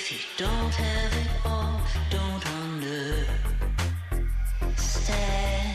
If you don't have it all, don't understand.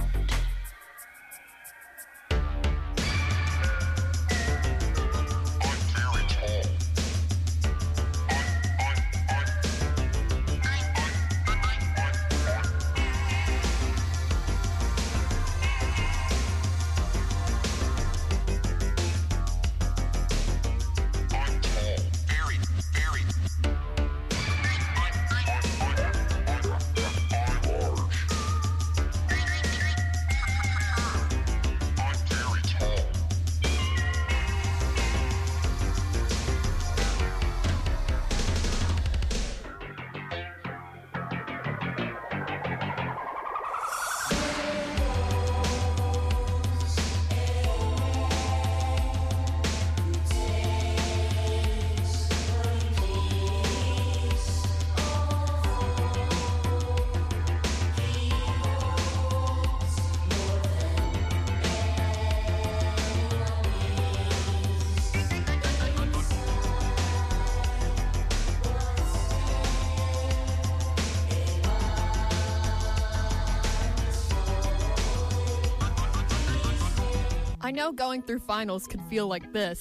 I know going through finals could feel like this.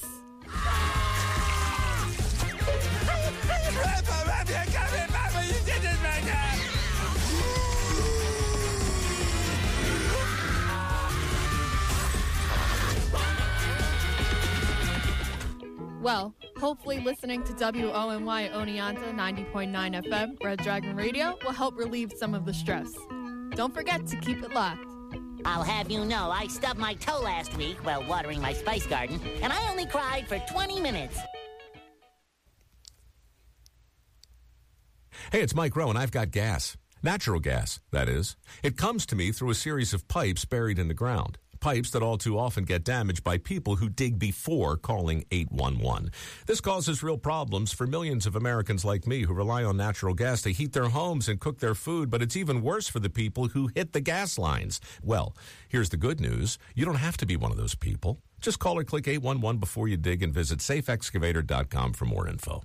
Well, hopefully listening to WONY Oneonta 90.9 FM, Red Dragon Radio, will help relieve some of the stress. Don't forget to keep it locked. I'll have you know I stubbed my toe last week while watering my spice garden, and I only cried for 20 minutes. Hey, it's Mike Rowe, and I've got gas. Natural gas, that is. It comes to me through a series of pipes buried in the ground. Pipes that all too often get damaged by people who dig before calling 811. This causes real problems for millions of Americans like me who rely on natural gas to heat their homes and cook their food, but it's even worse for the people who hit the gas lines. Well, here's the good news. You don't have to be one of those people. Just call or click 811 before you dig and visit safeexcavator.com for more info.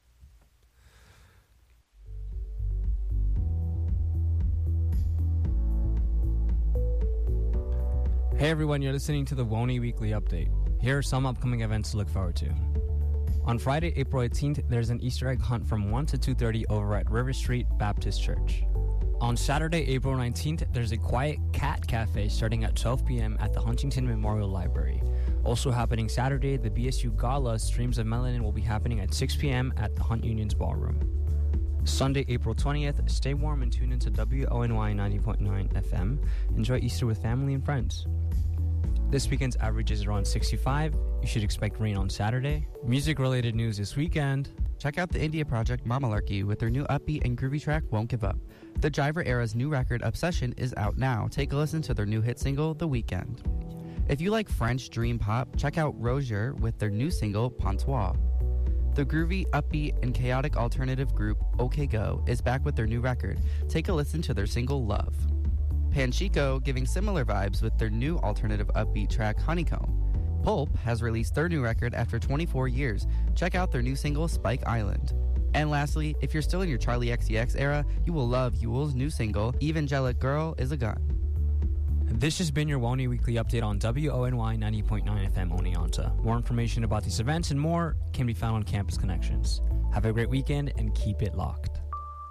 Hey everyone, you're listening to the WONY Weekly Update. Here are some upcoming events to look forward to. On Friday, April 18th, there's an Easter egg hunt from 1 to 2:30 over at River Street Baptist Church. On Saturday, April 19th, there's a Quiet Cat Cafe starting at 12 p.m. at the Huntington Memorial Library. Also happening Saturday, the BSU Gala Streams of Melanin will be happening at 6 p.m. at the Hunt Union's Ballroom. Sunday, April 20th, stay warm and tune into WONY 90.9 FM. Enjoy Easter with family and friends. This weekend's average is around 65. You should expect rain on Saturday. Music-related news this weekend. Check out the India project Mamalarkey with their new upbeat and groovy track, Won't Give Up. The Driver Era's new record, Obsession, is out now. Take a listen to their new hit single, The Weekend. If you like French dream pop, check out Rozier with their new single, Pontois. The groovy, upbeat, and chaotic alternative group OK Go is back with their new record. Take a listen to their single, Love. Panchico giving similar vibes with their new alternative upbeat track, Honeycomb. Pulp has released their new record after 24 years. Check out their new single, Spike Island. And lastly, if you're still in your Charlie XCX era, you will love Yule's new single, Evangelic Girl is a Gun. This has been your WONY Weekly Update on WONY 90.9 FM Oneonta. More information about these events and more can be found on Campus Connections. Have a great weekend and keep it locked.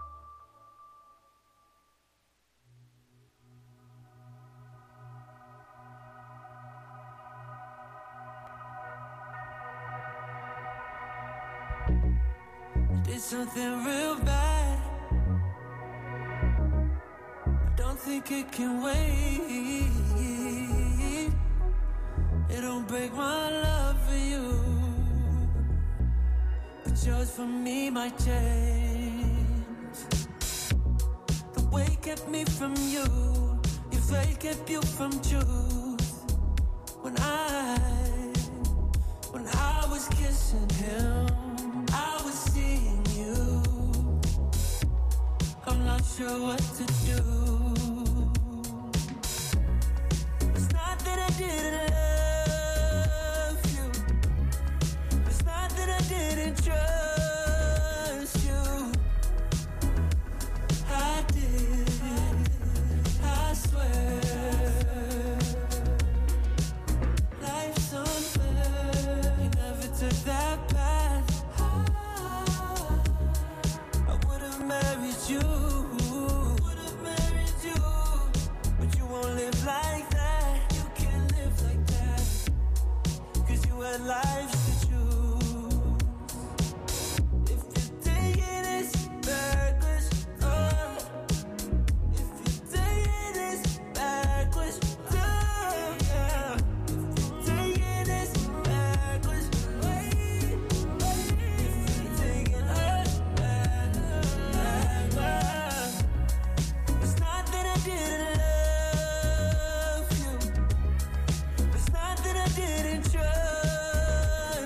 Did something real bad. I don't think it can wait. It don't break my love for you, but yours for me might change. The way kept me from you, your fate kept you from truth. When I was kissing him, I was seeing you. I'm not sure what to do. It's not that I didn't love you. It's not that I didn't trust you. took that path, I would've married you. But you won't live like that. You can't live like that. 'Cause you had lives to choose. If you're taking this backwards, if you're taking this backwards, yeah. If you're taking this backwards, if you're taking us backwards. It's not that I didn't love you. It's not that I didn't trust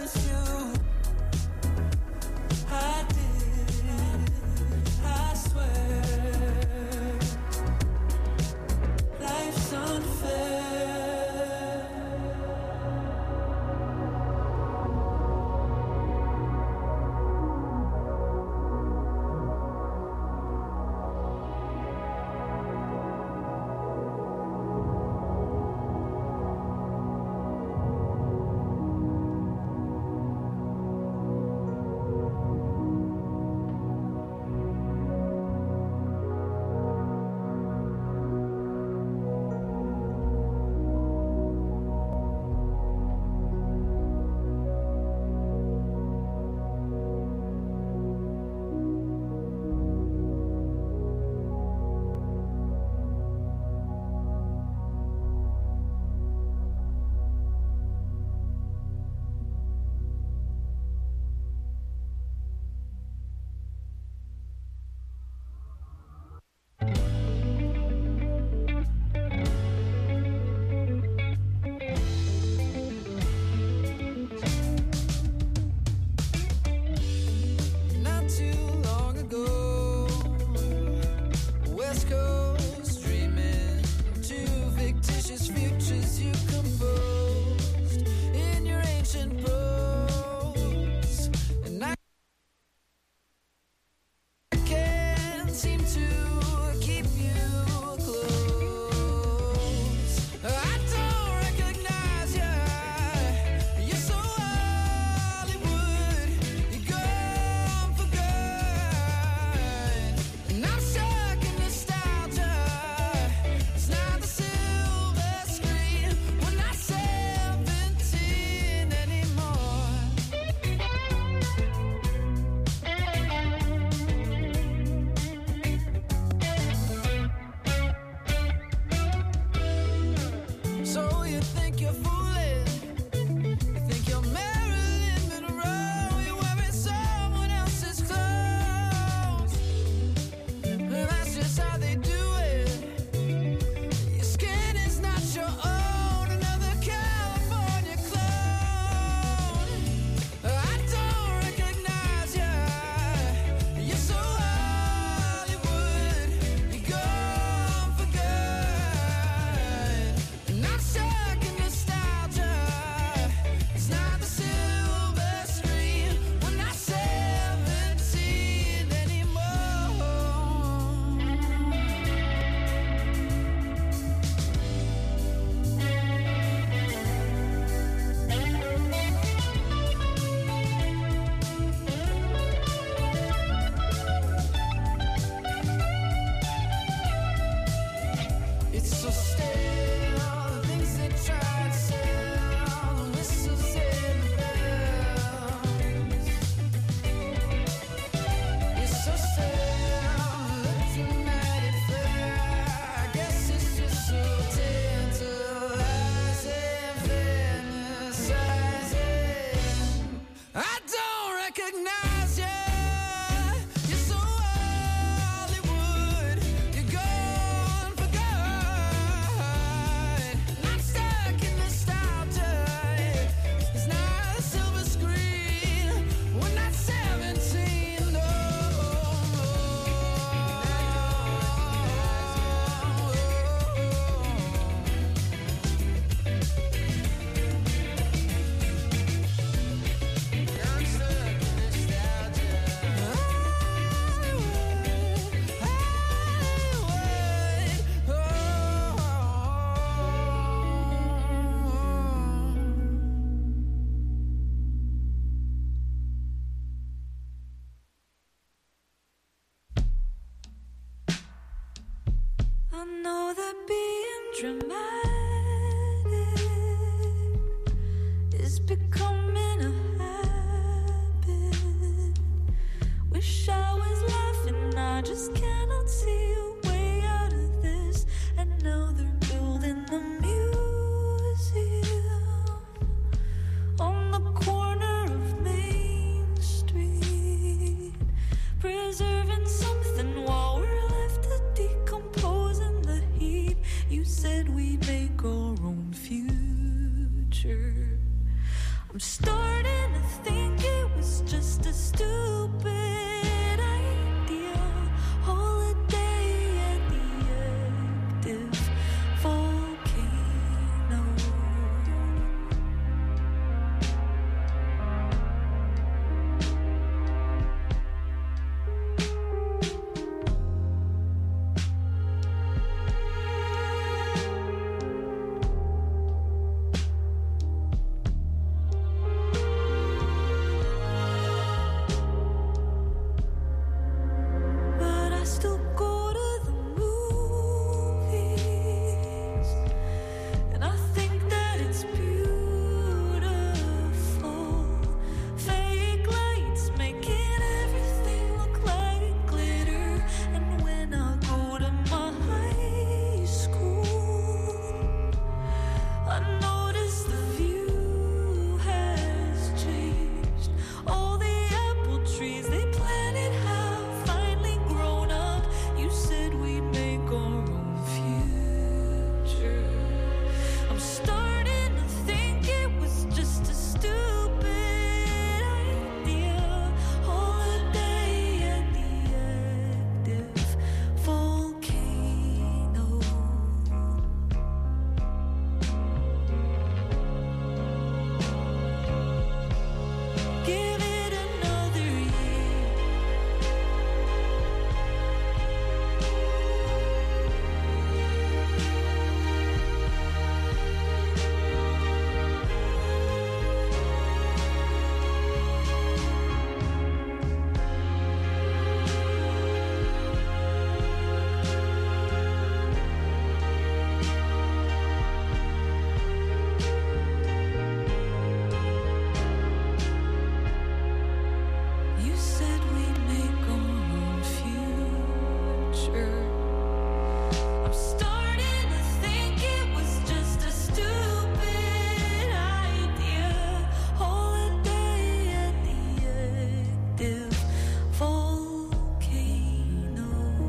know that being dramatic is becoming a habit. Wish I was laughing, I just cannot see a way out of this. And now they're building the museum on the corner of Main Street, preserving something while we're left to decompose in the heat. You said we'd make our own future. I'm starting to think it was just a stupid idea. Holiday at the active volcano. But I still go to the movies, and I think that it's beautiful. Fake lights making everything look like glitter. And when I go to my high school, I notice the view has changed. All the apple trees they planted have finally grown up. You said we'd make our own future. I'm starting to think it was just a stupid idea. Holiday at the active volcano. Give it another year. You said we'd make our own future. I'm starting to think it was just a stupid idea. Holiday at the active volcano.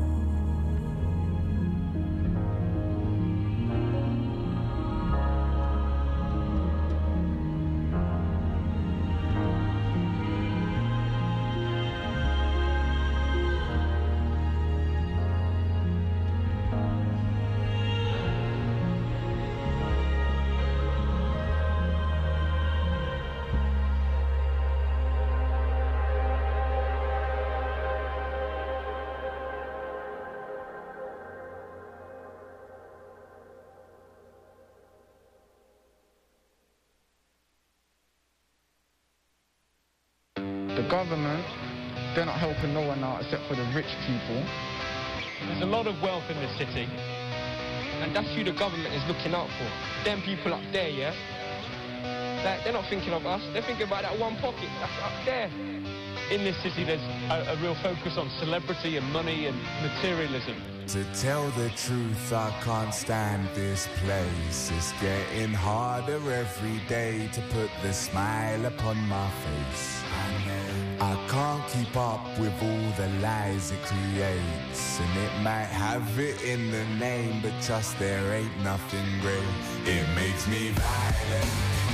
The government, they're not helping no one out except for the rich people. There's a lot of wealth in this city, and that's who the government is looking out for. Them people up there, yeah? They're not thinking of us, they're thinking about that one pocket that's up there. In this city, there's a real focus on celebrity and money and materialism. To tell the truth, I can't stand this place. It's getting harder every day to put the smile upon my face. I can't keep up with all the lies it creates, and it might have it in the name, but trust there ain't nothing great. It makes me violent,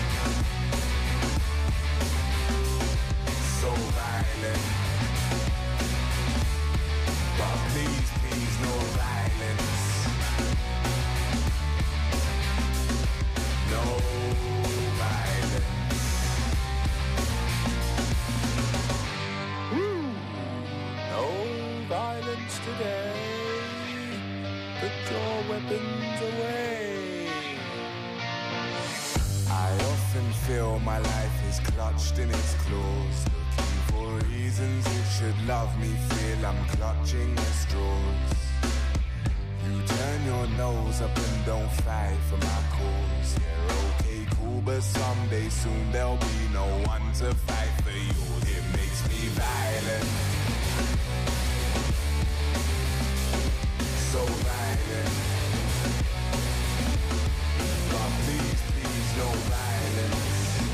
so violent. But please, please, no violence. No violence. No violence today. Put your weapons away. I often feel my life is clutched in its claws, looking for reasons it should love me. Feel I'm clutching at straws. You turn your nose up and don't fight for my cause. Yeah, okay, cool, but someday soon there'll be no one to fight for you. It makes me violent, so violent. But please, please, no violence.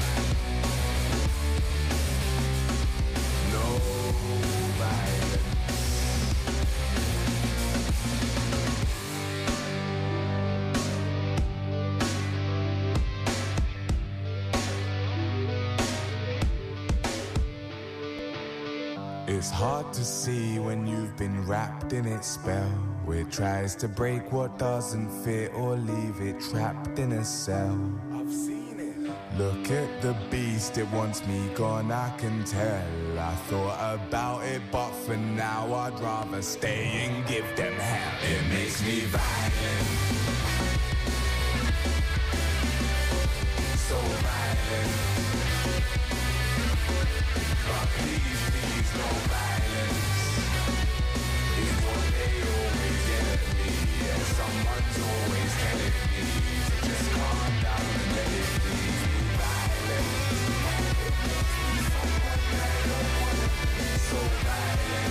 No violence. It's hard to see when you've been wrapped in its spell. It tries to break what doesn't fit or leave it trapped in a cell. I've seen it. Look at the beast, it wants me gone, I can tell. I thought about it, but for now I'd rather stay and give them hell. It makes me violent, so violent. But please, please, no violence is what they always get at me. Yeah, someone's always telling me to just calm down and let it be violent. It makes me someone that I don't want to be so violent.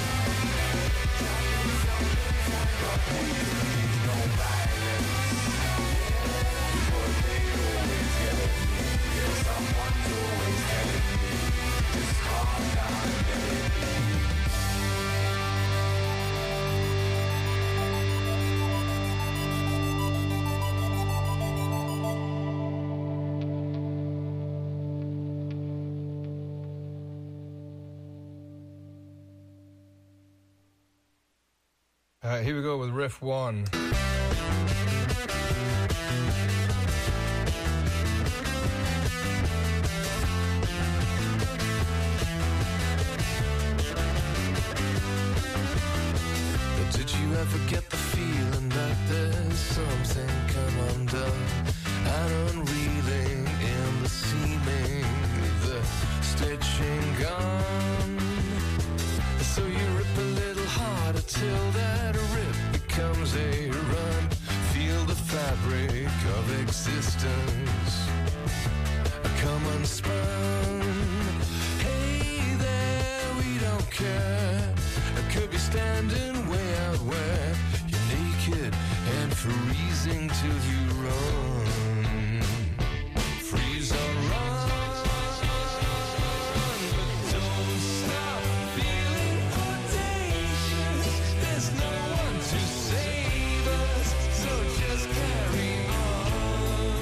But please, please, no violence is what they always get at me. Yeah, someone's always telling me just calm down and let it be. Here we go with riff 1. Did you ever get the feeling that there's something come undone and unreeling in the seaming, the stitching gone? So you rip a little harder till that rip becomes a run. Feel the fabric of existence come unspun. Hey there, we don't care. Could be standing way out where you're naked and freezing till you run. Freeze or run, but don't stop feeling audacious. There's no one to save us, so just carry on.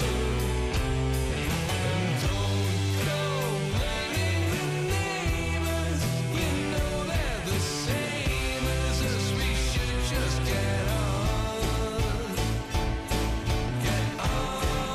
And don't go blaming the neighbors. You know they're the same as us. We should just get on. Get on.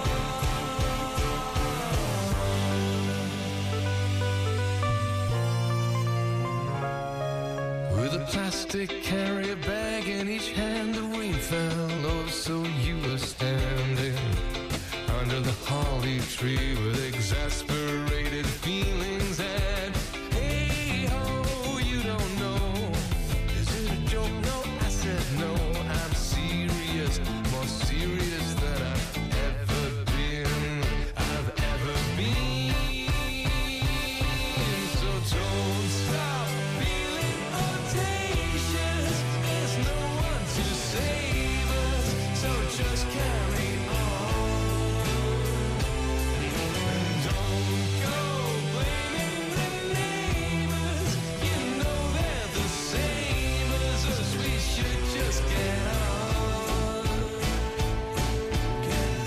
With a plastic carrier bag in each hand, the rain fell. Oh, so you were standing under the holly tree with exasperated feelings. And hey ho, you don't know. Is it a joke? No, I said no. I'm serious, more serious than I've ever been. I've ever been. So don't stop feeling audacious. There's no one to save us, so just carry on. And don't go blaming the neighbors. You know they're the same as us. We should just get on. Get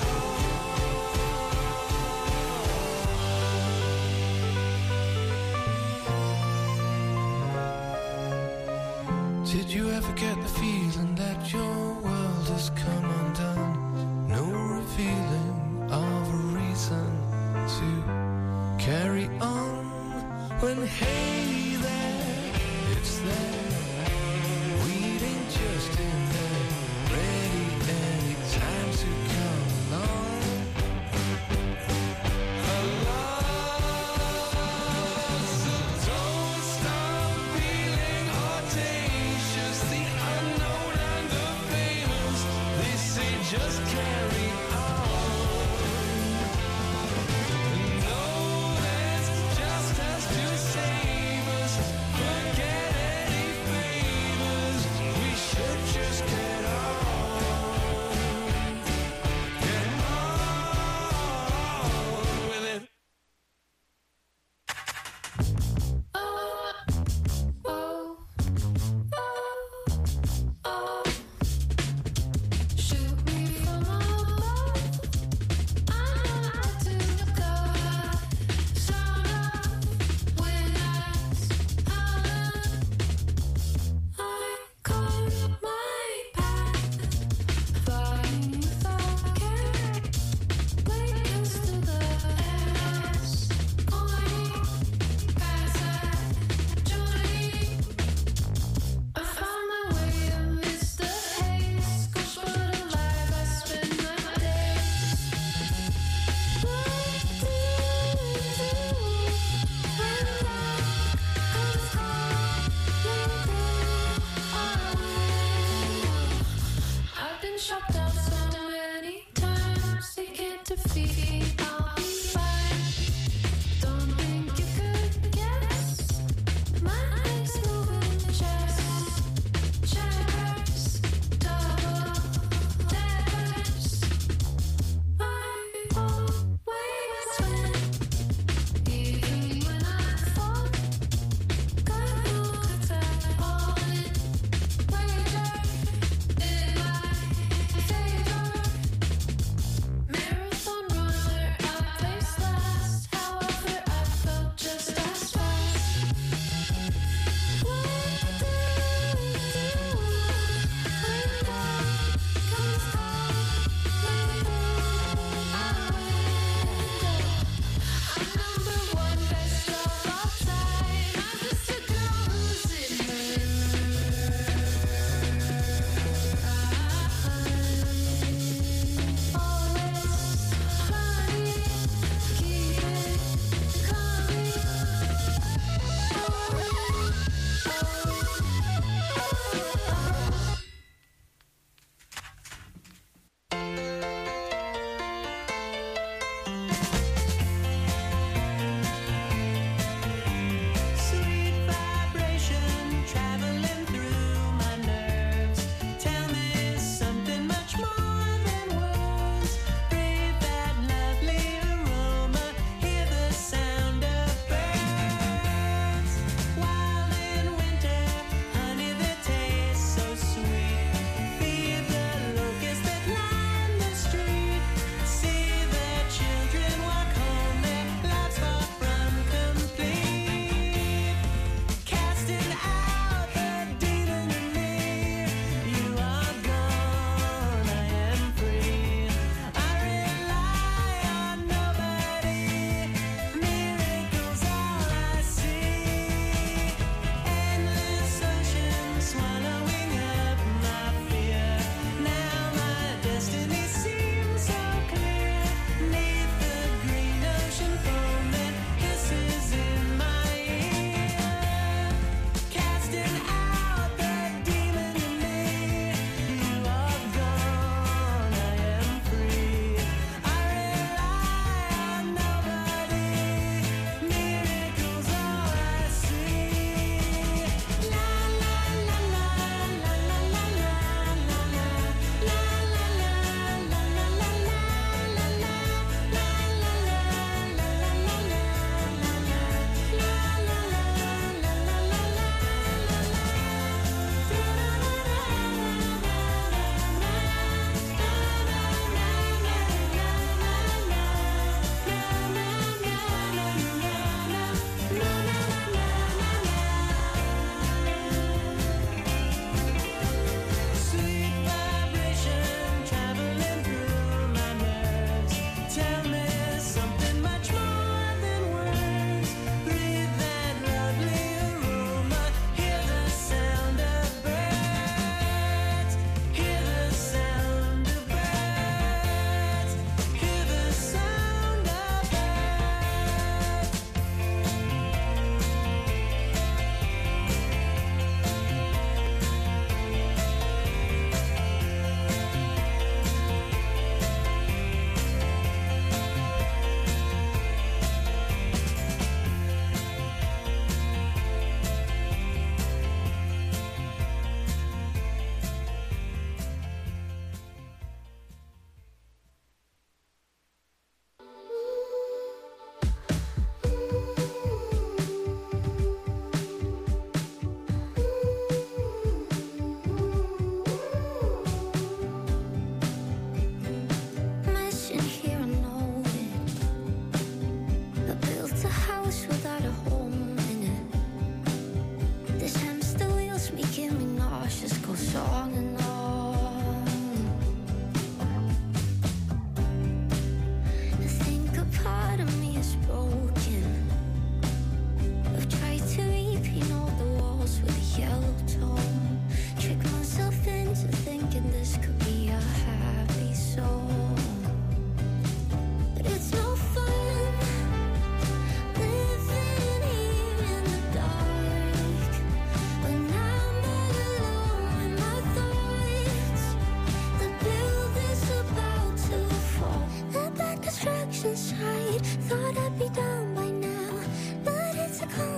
on. Did you ever get the feeling that your world has come undone? No revealing of a reason to carry on. When hey there, it's there, waiting just in there, ready any time to come along. So don't stop feeling audacious. The unknown and the famous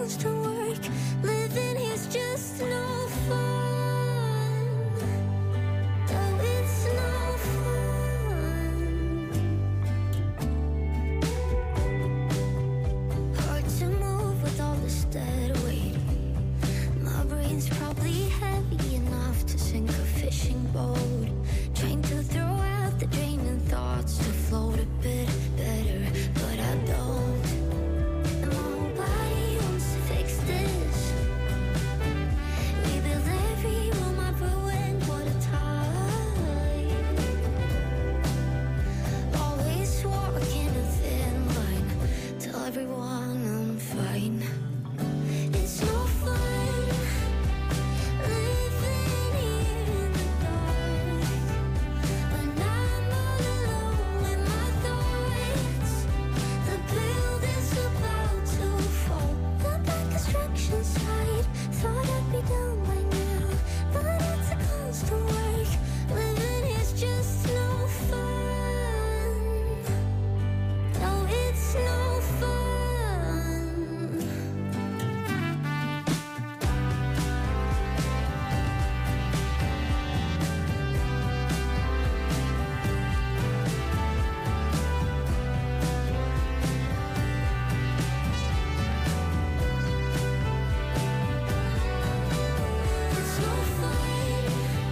constant work. Living here's just no fun. No, it's no fun. Hard to move with all this dead weight. My brain's probably heavy enough to sink a fishing boat. Trying to throw out the draining thoughts to float a bit better, but I don't. And my whole body wants to fix this. We build every room I've ruined, what a time. Always walking a thin line, tell everyone I'm fine. It's no fun living here in the dark, when I'm all alone with my thoughts. The building's about to fall. The back construction site, thought I'd be done by now, but it's a constant work. Living here's just no fun. No, it's no fun. It's no fun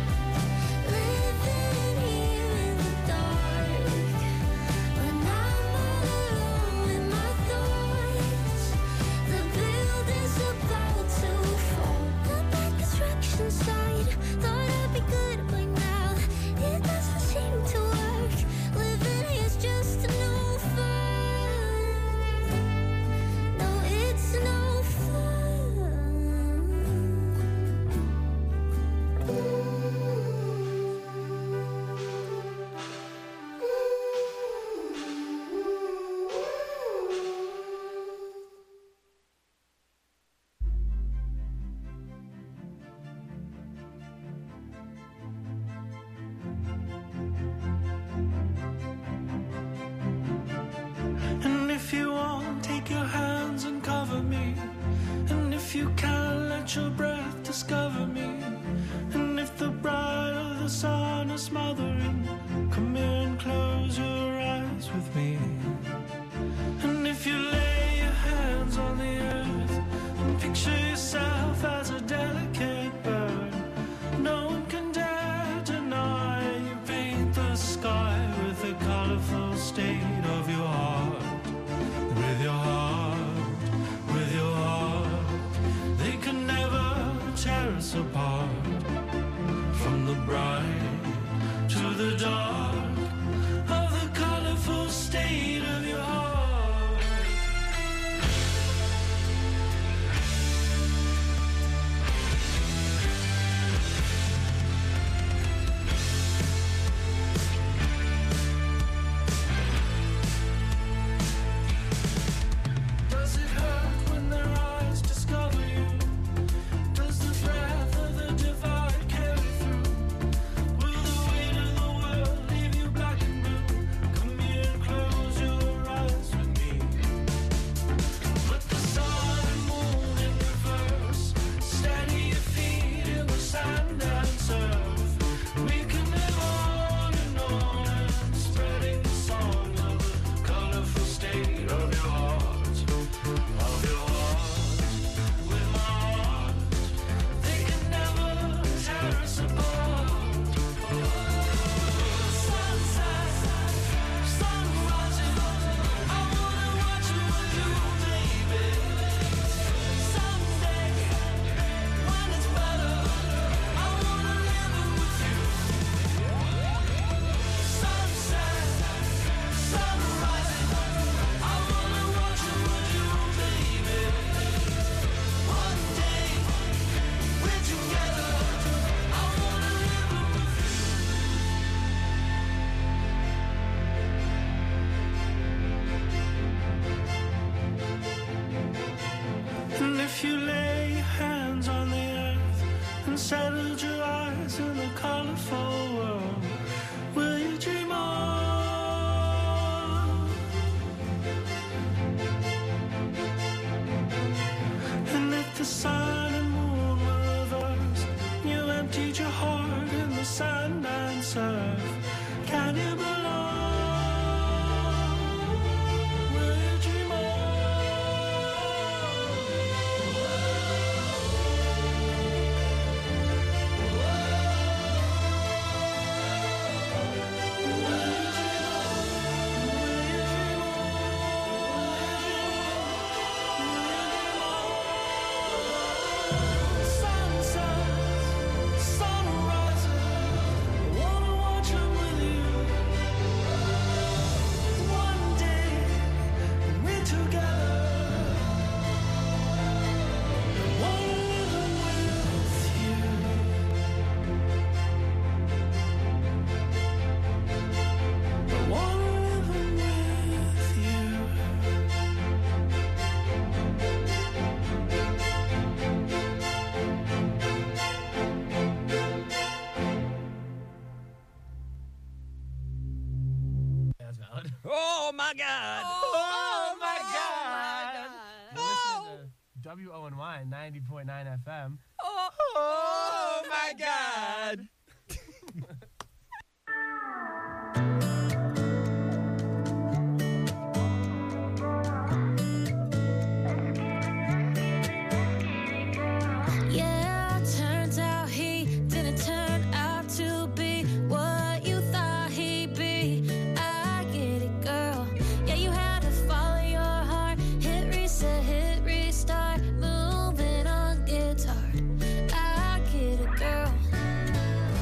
living here in the dark, when I'm all alone with my thoughts. The building's about to fall. The back construction site, thought I'd be good by now. It doesn't seem to work. Living here's just no fun. No, it's no And if you want, take your hands and cover me. And if you can, let your breath discover me. And if the bride of the sun is smothering, come here and close your eyes with me. And if you lay your hands on the earth and picture yourself as a delicate bird, no one can dare deny you paint the sky with the colorful state of your heart. With your heart, with your heart, they can never tear us apart. From the bright to the dark of the colorful state of your heart. Does it hurt when their eyes discover you? Does the breath of the my God. Oh, my God. You're listening to WONY 90.9 FM. Oh, my God. Yeah, turns out he didn't turn out to be what you thought he'd be. I get it, girl. Yeah, you had to follow your heart. Hit reset, hit restart. Moving on guitar. I get it, girl.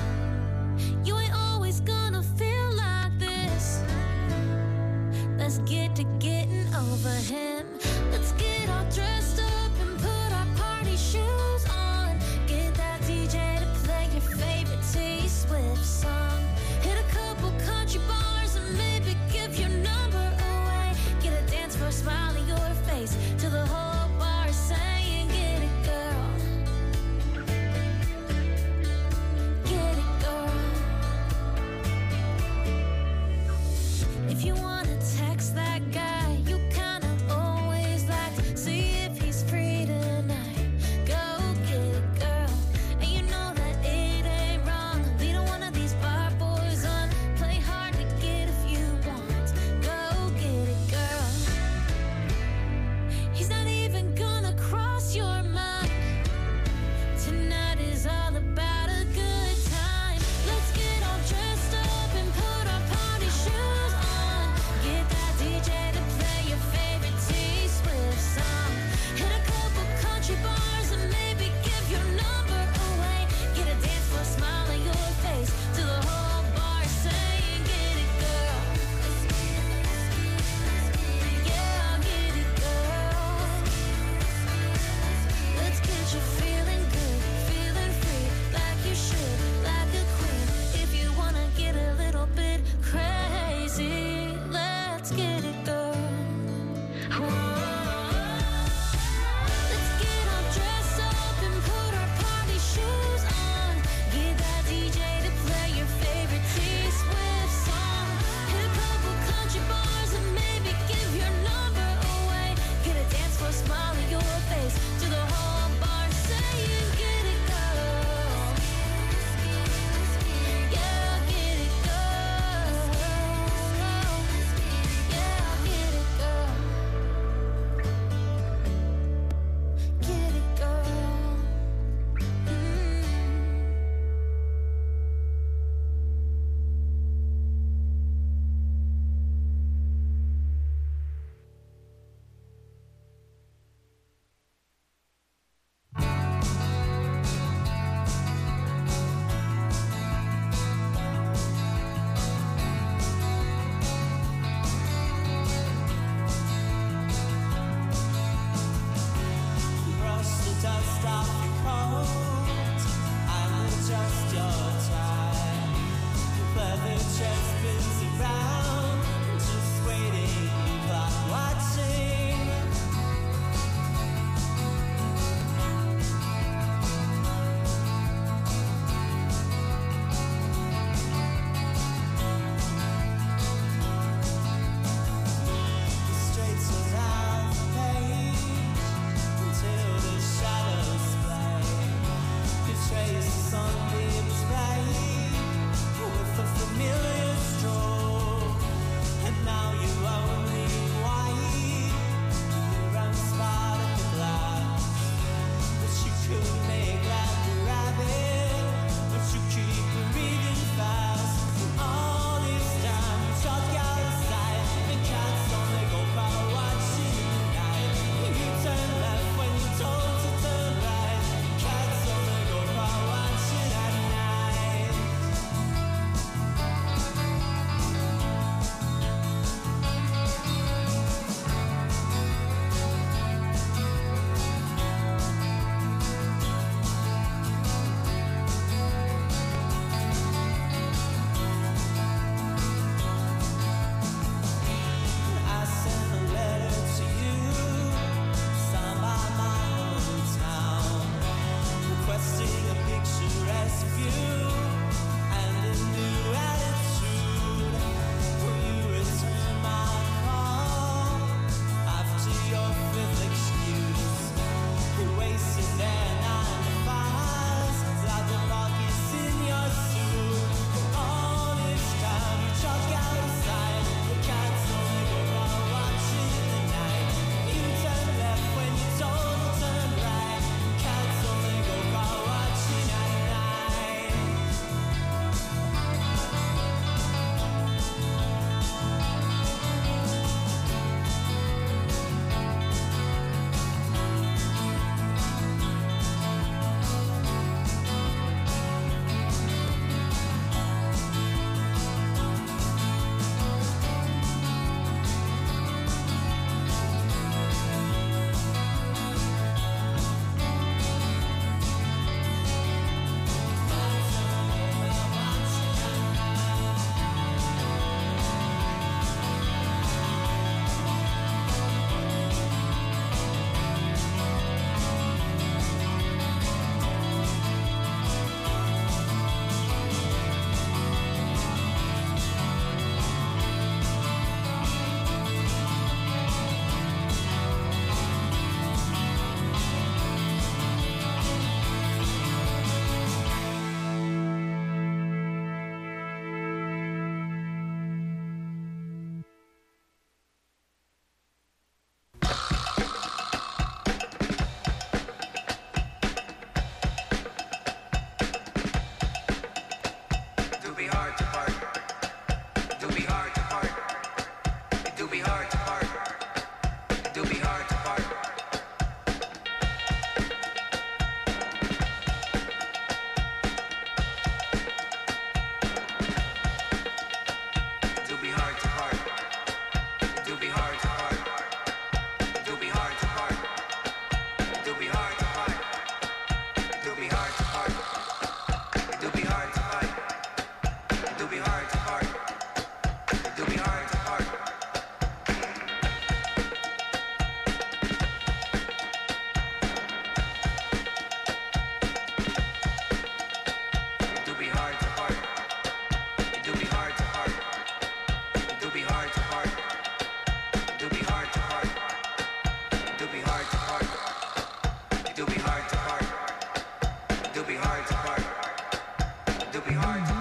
Do be hard to part. Do be hard to part. Do be hard to part.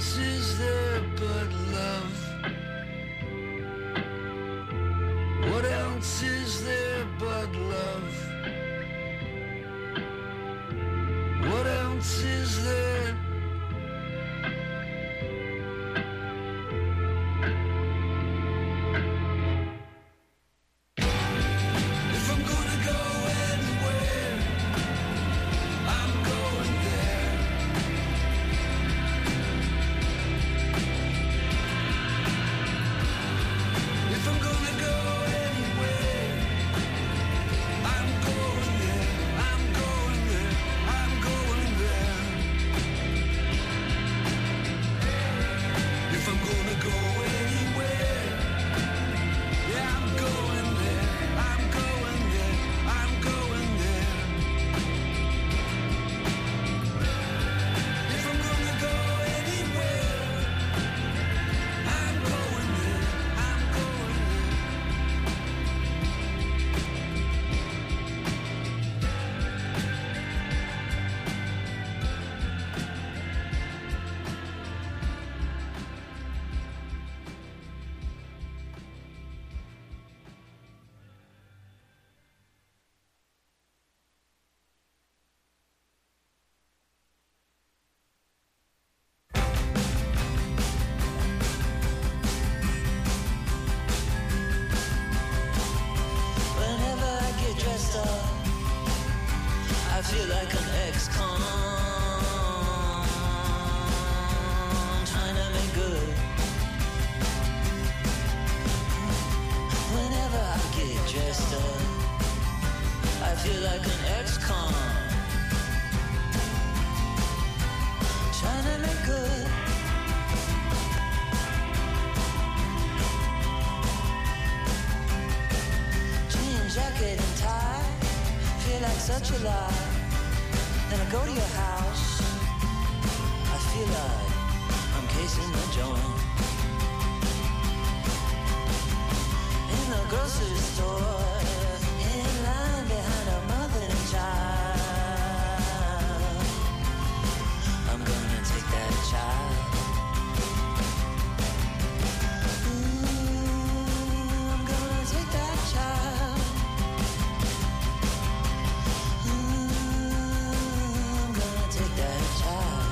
else is there but love? What else is there but love? What else is there? If I'm gonna go anywhere, I'm going there. If I'm gonna go anywhere, I'm going there. I'm going there. I'm going there. If I'm gonna go anywhere, yeah, I'm going there. I'm going there. I'm going there. If I'm gonna go anywhere, I'm going there. I'm going there. Whenever I get dressed up, I feel like an ex-con trying to make good. Whenever I get dressed up, I feel like an ex-con trying to make good. Jean jacket and tie, feel like such a lie. Then I go to your house, I feel like I'm casing the joint. In the grocery store, in line behind a mother and child, I'm gonna take that child. Ooh, I'm gonna take that child. I'm gonna take that child.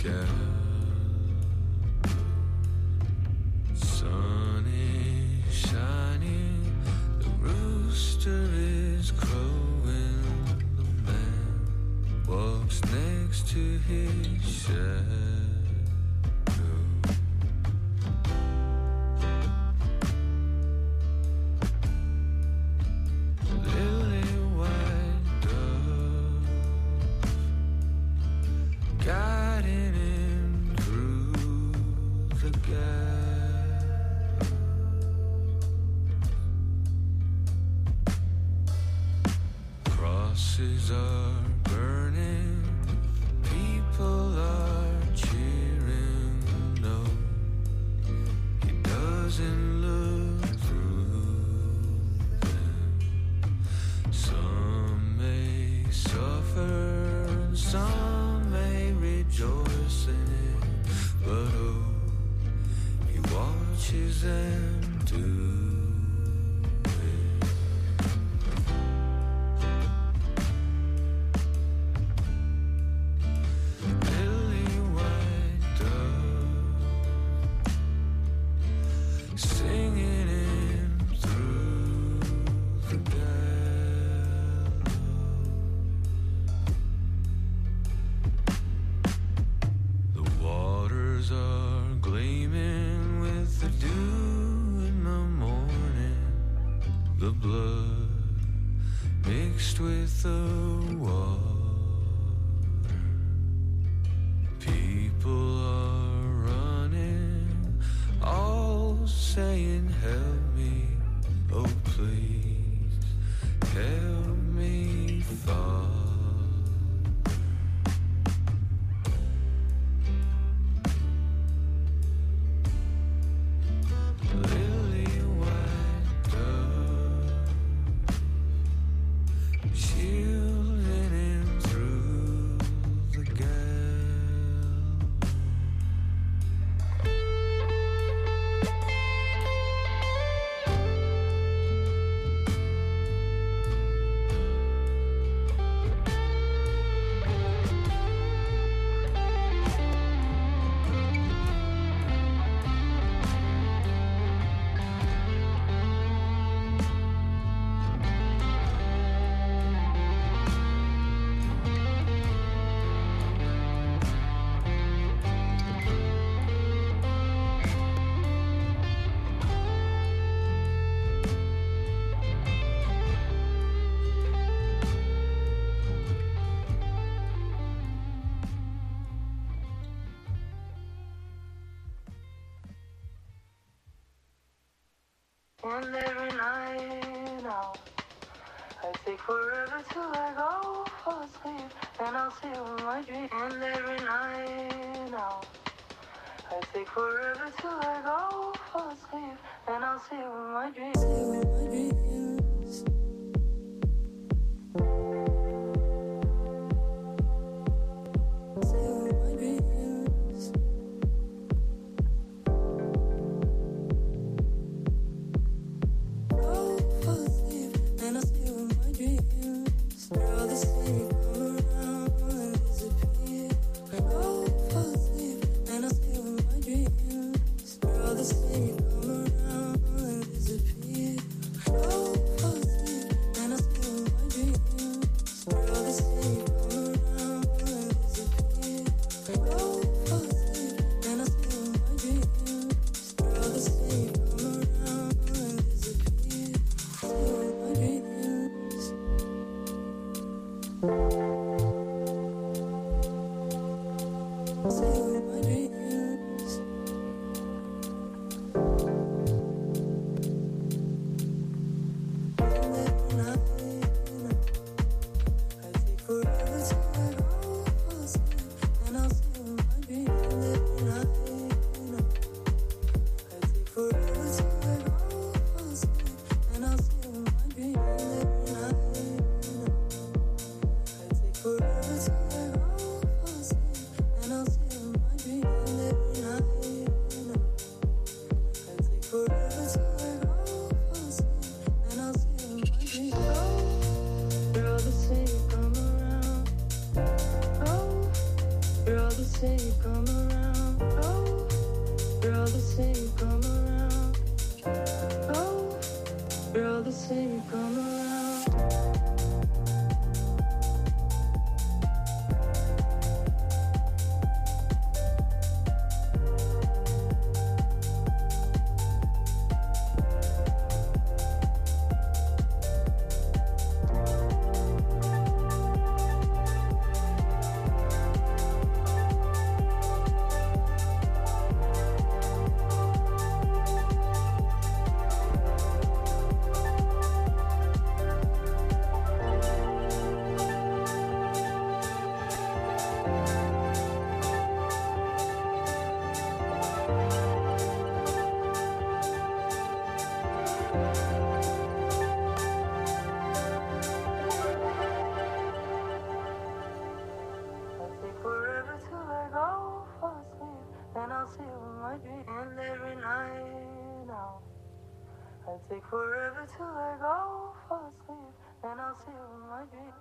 Sun is shining, the rooster is crowing, the man walks next to his shadow. Lily white dove guiding him through the gap. Crosses are burning, people are cheering. No, he doesn't look through them. Some may suffer, and some may rejoice in it, but oh, he watches them do. Lily white dove singing him through the gap. The waters are gleaming with the dew in the morning, the blood mixed with the water. People are running, all saying, help me, oh please, help me, Father. Lily white dove shielding him through the gap. And every night now, I take forever till I go fall asleep, and I'll see you in my dream. And every night now, I take forever till I go fall asleep, and I'll see you in my dreams. See you in my dreams. Go fall asleep, and I'll see you in my dreams. Girl, this way you come around and disappear. Go fall asleep, and I'll see you in my dreams. Girl, this way you come around and disappear. Go fall asleep, and I'll see you in my dreams. Girl, this way you come around and disappear. Go fall asleep, and I'll see you in my dreams. Girl, this way you come around and disappear. See you in my dreams. See you in my dreams. And every night, I take forever till I go fall asleep, and I'll see you in my dreams. And every night, I take forever till I go fall asleep, and I'll see you in my dreams. And every night, I take forever till I go fall asleep, and I'll see you in my around. Oh, girl, the same you come around. Oh, girl, the same you come around. Take forever till I go fall asleep, and I'll see you in my dreams.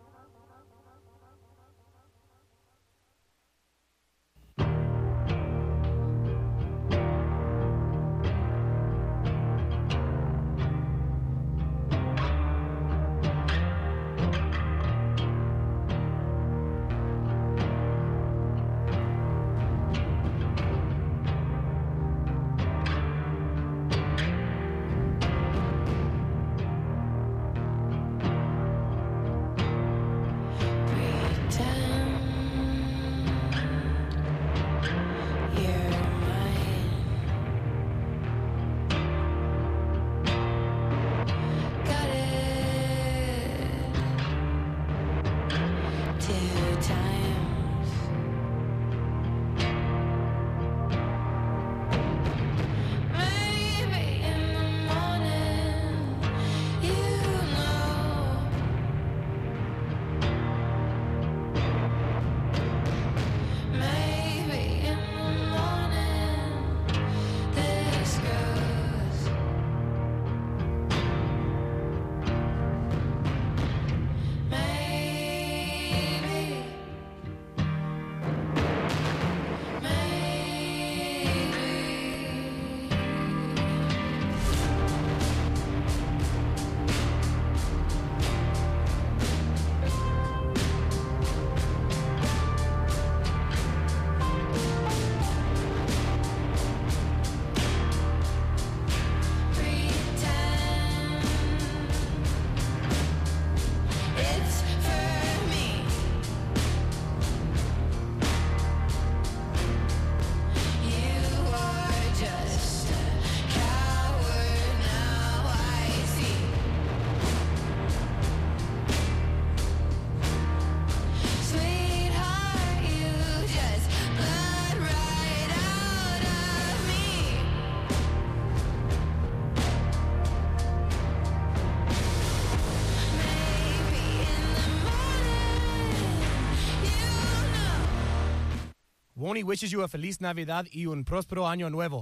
Woney wishes you a feliz Navidad y un próspero año nuevo.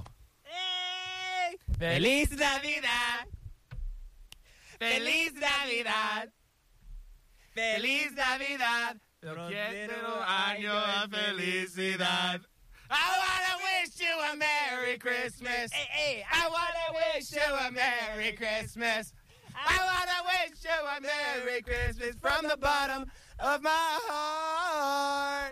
¡Hey! ¡Feliz Navidad! ¡Feliz Navidad! ¡Feliz Navidad! Próspero año de felicidad. I wanna wish you a Merry Christmas. Hey, hey. I wanna wish you a Merry Christmas. I wanna wish you a Merry Christmas from the bottom of my heart.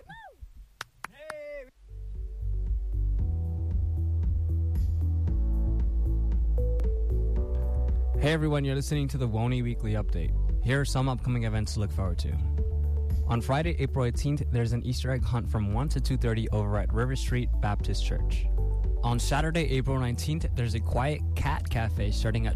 Hey everyone, you're listening to the Woney Weekly Update. Here are some upcoming events to look forward to. On Friday, April 18th, there's an Easter egg hunt from 1 to 2:30 over at River Street Baptist Church. On Saturday, April 19th, there's a quiet cat cafe starting at